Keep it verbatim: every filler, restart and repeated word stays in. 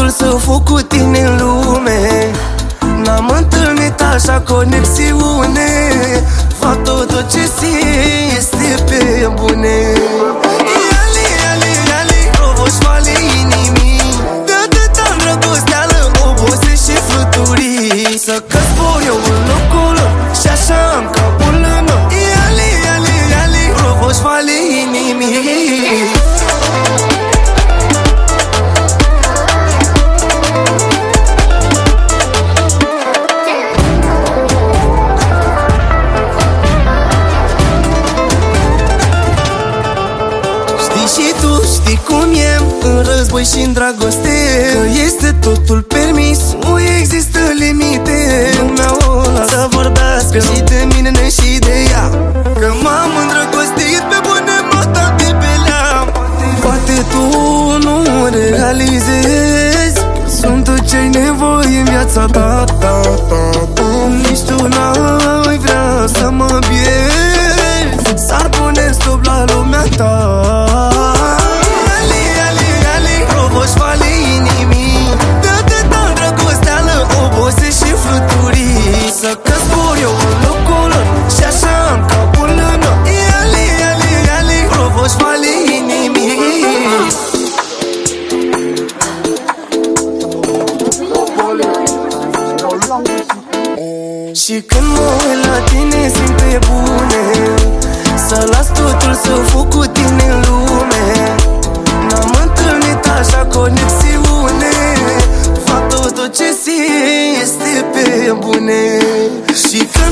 totul să fac cu tine în lume. N-am întâlnit așa conexiune. Fac totul ce simt, este pe bune. Iali, iali, iali, roboșoale inimii. De atâta îndrăgosteală obose și fluturii. Să căzbor eu în locul lor și așa am capul în or. Iali, iali, iali, roboșoale inimii. Și tu știi cum e în război și în dragoste, că este totul permis, nu există limite. Lumea o las să vorbească și de mine și de ea, că m-am îndrăgostit pe bune, m-a dat de belea. Poate tu nu realizezi că sunt tot ce-ai nevoie în viața ta, ta, ta, ta. Nici tu n-ai vrea să mă pierzi, s-ar pune stop la lumea ta. Roboșoale inimii. De atâta îndrăgosteală obose și fluturii. Să căzbor eu în locul lor și așa am capul în or. Iali, iali, iali, roboșoale inimii. Și când mă uit la tine simt pe bune, să las totul să fac cu tine în lume. N-am întâlnit așa conexiune. Fac tot ce simt, este pe bune. Și că